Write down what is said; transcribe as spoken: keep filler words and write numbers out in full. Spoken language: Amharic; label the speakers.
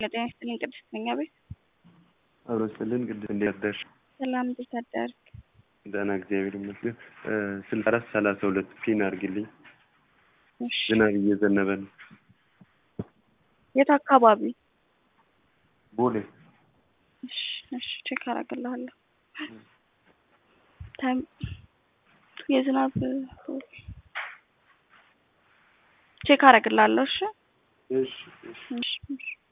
Speaker 1: ጤና ይስጥልኝ ቅድስት ነኝ። አቤት።
Speaker 2: አብሮ ይስጥልን ቅድስት፣ እንዴት አደርሽ?
Speaker 1: ሰላም፣ እንዴት አደርክ?
Speaker 2: ደህና እግዚአብሔር ይመስገን። ስልሳ አራት ሰላሳ ሁለት ፒን አድርግልኝ።
Speaker 1: እሺ።
Speaker 2: ዝናብ እየዘነበ ነው።
Speaker 1: የት አካባቢ?
Speaker 2: ቦሌ።
Speaker 1: እሺ፣ እሺ፣ ቼክ አደርግልሃለሁ። ታይም የዝናብ ቼክ አደርግልሃለሁ። እሺ፣
Speaker 2: እሺ፣ እሺ።
Speaker 1: እሺ፣ እሺ።